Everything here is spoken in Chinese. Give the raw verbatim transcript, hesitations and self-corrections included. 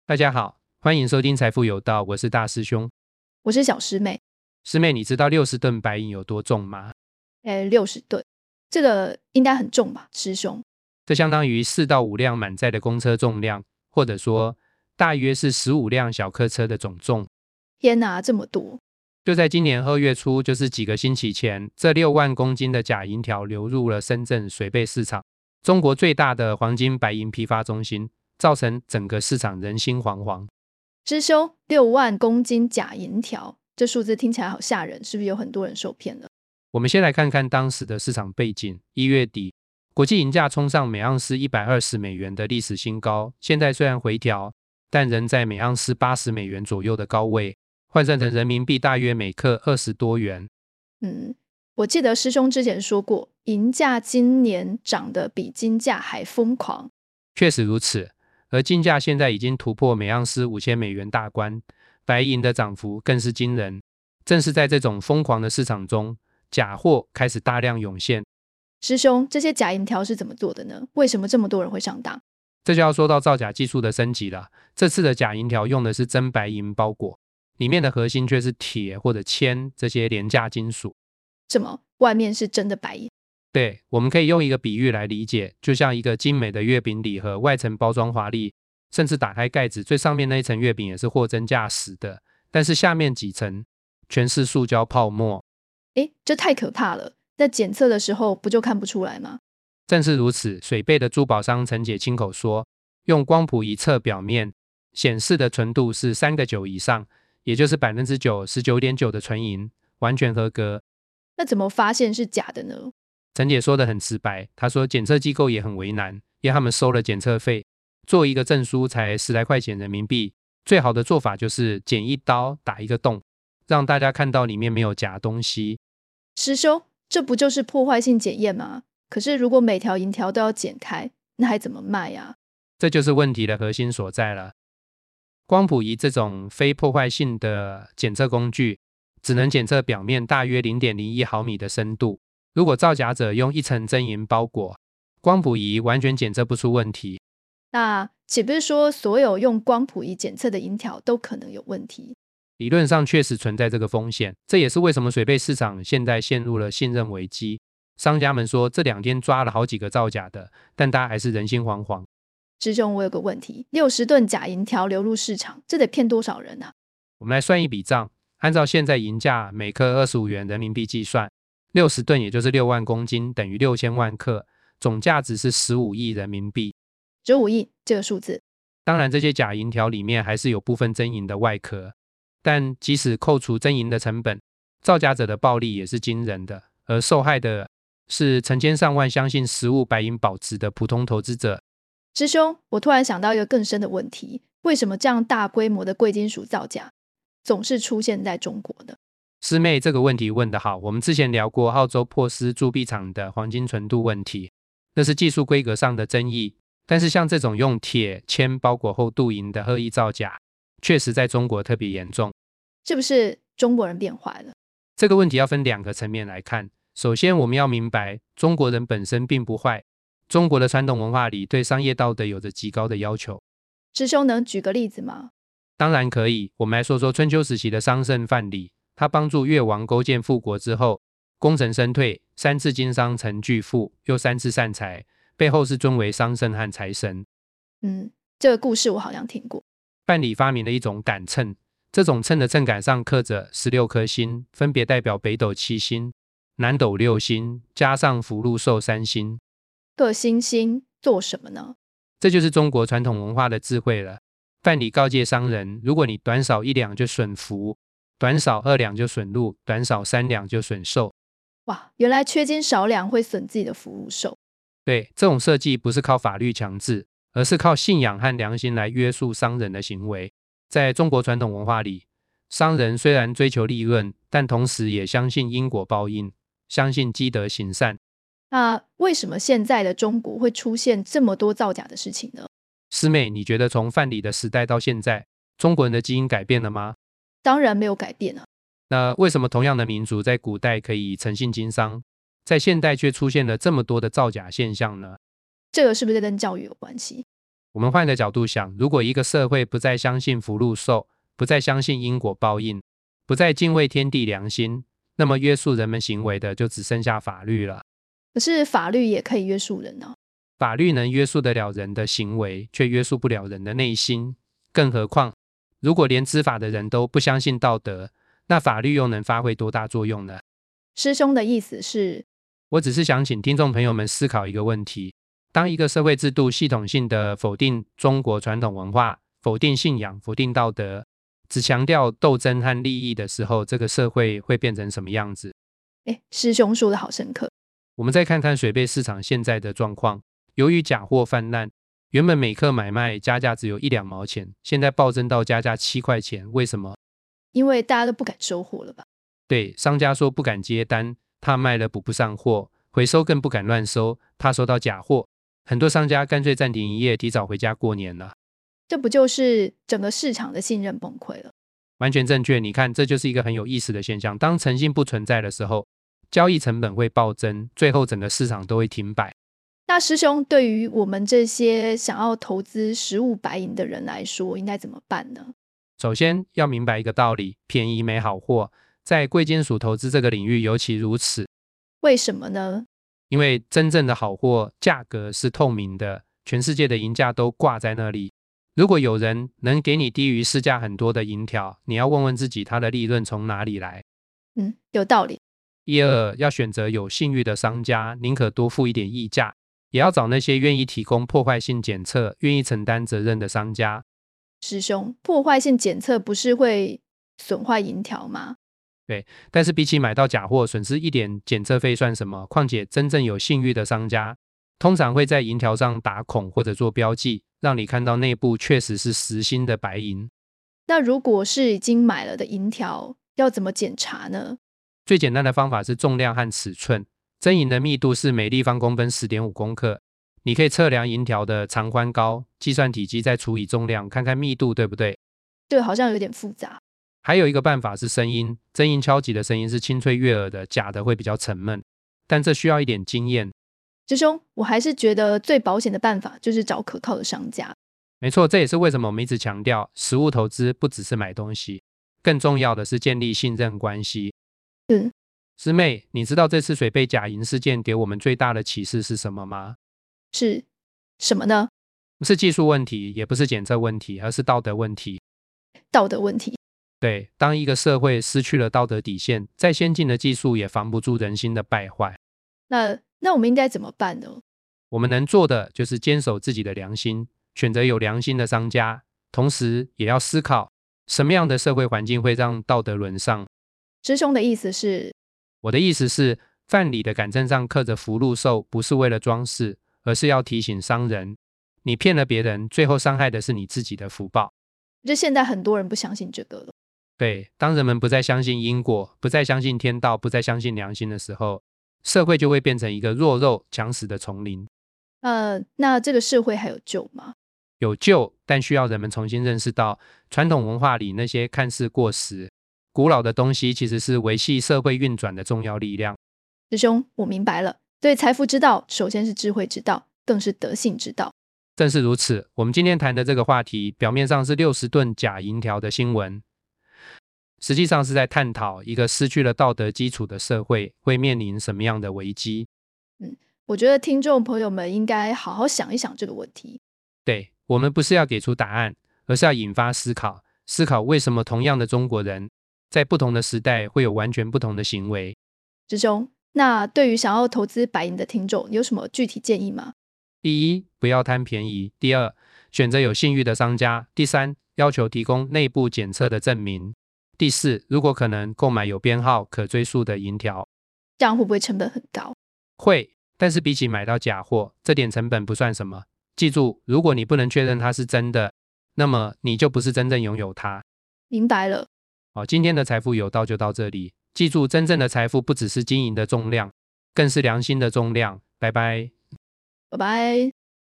大家好，欢迎收听财富有道，我是大师兄。 我是小师妹。 师妹，你知道六十吨白银有多重吗？ 诶，六十吨，这个应该很重吧，师兄？ 这相当于四到五辆满载的公车重量，或者说大约是十五辆小客车的总重。 天哪，这么多！ 就在今年二月初，就是几个星期前，这六万公斤的假银条流入了深圳水贝市场，中国最大的黄金白银批发中心，造成整个市场人心惶惶。 师兄，六万公斤假银条，这数字听起来好吓人，是不是有很多人受骗了？ 我们先来看看当时的市场背景。一月底，国际银价冲上每盎司一百二十美元的历史新高，现在虽然回调，但仍在每盎司八十美元左右的高位，换算成人民币大约每克二十多元。 嗯，我记得师兄之前说过，银价今年涨得比金价还疯狂。 确实如此，而金价现在已经突破每盎司五千美元大关，白银的涨幅更是惊人。正是在这种疯狂的市场中，假货开始大量涌现。 师兄，这些假银条是怎么做的呢？为什么这么多人会上当？ 这就要说到造假技术的升级了。这次的假银条用的是真白银包裹，里面的核心却是铁或者铅这些廉价金属。 怎么，外面是真的白银？ 对，我们可以用一个比喻来理解，就像一个精美的月饼礼盒，外层包装华丽，甚至打开盖子，最上面那一层月饼也是货真价实的，但是下面几层全是塑胶泡沫。 诶，这太可怕了，在检测的时候不就看不出来吗？ 正是如此，水贝的珠宝商陈姐亲口说，用光谱仪测表面显示的纯度是三个九以上，也就是 百分之九十九点九 的纯银，完全合格。 那怎么发现是假的呢？ 陈姐说得很直白，她说检测机构也很为难，因为他们收了检测费，做一个证书才十来块钱人民币，最好的做法就是剪一刀打一个洞，让大家看到里面没有假东西。 师兄，这不就是破坏性检验吗？可是如果每条银条都要剪开，那还怎么卖啊？ 这就是问题的核心所在了。光谱仪这种非破坏性的检测工具，只能检测表面大约 零点零一毫米的深度。如果造假者用一层真银包裹，光谱仪完全检测不出问题。 那岂不是说所有用光谱仪检测的银条都可能有问题？ 理论上确实存在这个风险，这也是为什么水贝市场现在陷入了信任危机。商家们说这两天抓了好几个造假的，但大家还是人心惶惶。 师兄，我有个问题，六十吨假银条流入市场，这得骗多少人啊？ 我们来算一笔账，按照现在银价每克二十五元人民币计算，六十吨也就是六万公斤，等于六千万克，总价值是十五亿人民币。 十五亿这个数字。 当然这些假银条里面还是有部分真银的外壳，但即使扣除真银的成本，造假者的暴利也是惊人的，而受害的是成千上万相信实物白银保值的普通投资者。 师兄，我突然想到一个更深的问题，为什么这样大规模的贵金属造假总是出现在中国呢？ 师妹这个问题问得好，我们之前聊过澳洲珀斯铸币厂的黄金纯度问题，那是技术规格上的争议，但是像这种用铁铅包裹后镀银的恶意造假，确实在中国特别严重。 是不是中国人变坏了？ 这个问题要分两个层面来看。首先我们要明白，中国人本身并不坏，中国的传统文化里对商业道德有着极高的要求。 师兄能举个例子吗？ 当然可以，我们来说说春秋时期的商圣范蠡，他帮助越王勾践复国之后，功成身退，三次经商成巨富，又三次散财，被后世尊为商圣和财神。 嗯，这个故事我好像听过。 范蠡发明了一种杆秤，这种秤的秤杆上刻着十六颗星，分别代表北斗七星、南斗六星，加上福禄寿三星。 各星星做什么呢？ 这就是中国传统文化的智慧了。范蠡告诫商人，如果你短少一两就损福，短少二两就损禄，短少三两就损寿。 哇，原来缺斤少两会损自己的福禄寿。 对，这种设计不是靠法律强制，而是靠信仰和良心来约束商人的行为。在中国传统文化里，商人虽然追求利润，但同时也相信因果报应，相信积德行善。 那为什么现在的中国会出现这么多造假的事情呢？ 师妹，你觉得从范蠡的时代到现在，中国人的基因改变了吗？ 当然没有改变啊。 那为什么同样的民族在古代可以诚信经商，在现代却出现了这么多的造假现象呢？ 这个是不是跟教育有关系？ 我们换个角度想，如果一个社会不再相信福禄寿，不再相信因果报应，不再敬畏天地良心，那么约束人们行为的就只剩下法律了。 可是法律也可以约束人啊。 法律能约束得了人的行为，却约束不了人的内心。更何况，如果连知法的人都不相信道德，那法律又能发挥多大作用呢？ 师兄的意思是， 我只是想请听众朋友们思考一个问题：当一个社会制度系统性的否定中国传统文化，否定信仰，否定道德，只强调斗争和利益的时候，这个社会会变成什么样子？ 诶，师兄说的好深刻。 我们再看看水贝市场现在的状况，由于假货泛滥，原本每克买卖加价只有一两毛钱，现在暴增到加价七块钱。为什么？ 因为大家都不敢收货了吧？ 对，商家说不敢接单，怕卖了补不上货，回收更不敢乱收，怕收到假货。很多商家干脆暂停营业，提早回家过年了。 这不就是整个市场的信任崩溃了？ 完全正确。你看，这就是一个很有意思的现象。当诚信不存在的时候，交易成本会暴增，最后整个市场都会停摆。 那师兄，对于我们这些想要投资实物白银的人来说，应该怎么办呢？ 首先要明白一个道理，便宜没好货，在贵金属投资这个领域尤其如此。 为什么呢？ 因为真正的好货价格是透明的，全世界的银价都挂在那里。如果有人能给你低于市价很多的银条，你要问问自己他的利润从哪里来。 嗯，有道理。 第二，要选择有信誉的商家，宁可多付一点溢价，也要找那些愿意提供破坏性检测、愿意承担责任的商家。 师兄，破坏性检测不是会损坏银条吗？ 对，但是比起买到假货，损失一点检测费算什么？况且真正有信誉的商家，通常会在银条上打孔或者做标记，让你看到内部确实是实心的白银。 那如果是已经买了的银条，要怎么检查呢？ 最简单的方法是重量和尺寸。真银的密度是每立方公分 十点五公克，你可以测量银条的长宽高，计算体积再除以重量，看看密度对不对？ 这个好像有点复杂。 还有一个办法是声音，真银敲击的声音是清脆悦耳的，假的会比较沉闷，但这需要一点经验。 师兄，我还是觉得最保险的办法就是找可靠的商家。 没错，这也是为什么我们一直强调，实物投资不只是买东西，更重要的是建立信任关系。 嗯， 师妹，你知道这次水贝假银事件给我们最大的启示是什么吗？ 是什么呢？ 不是技术问题，也不是检测问题，而是道德问题。 道德问题。 对，当一个社会失去了道德底线，再先进的技术也防不住人心的败坏。 那那我们应该怎么办呢？ 我们能做的就是坚守自己的良心，选择有良心的商家，同时也要思考什么样的社会环境会让道德沦丧。 师兄的意思是？ 我的意思是，范蠡的杆秤上刻着福禄寿，不是为了装饰，而是要提醒商人，你骗了别人，最后伤害的是你自己的福报。 这现在很多人不相信这个了。 对，当人们不再相信因果，不再相信天道，不再相信良心的时候，社会就会变成一个弱肉强食的丛林。 呃，那这个社会还有救吗？ 有救，但需要人们重新认识到，传统文化里那些看似过时、古老的东西，其实是维系社会运转的重要力量。 师兄，我明白了。对财富之道，首先是智慧之道，更是德性之道。 正是如此，我们今天谈的这个话题，表面上是六十吨假银条的新闻，实际上是在探讨一个失去了道德基础的社会会面临什么样的危机。 嗯，我觉得听众朋友们应该好好想一想这个问题。 对，我们不是要给出答案，而是要引发思考，思考为什么同样的中国人，在不同的时代会有完全不同的行为。 师兄，那对于想要投资白银的听众，有什么具体建议吗？ 第一，不要贪便宜；第二，选择有信誉的商家；第三，要求提供内部检测的证明；第四，如果可能，购买有编号、可追溯的银条。 这样会不会成本很高？ 会，但是比起买到假货，这点成本不算什么。记住，如果你不能确认它是真的，那么你就不是真正拥有它。 明白了。 好，今天的财富有道就到这里。记住，真正的财富不只是金银的重量，更是良心的重量。拜拜。 拜拜。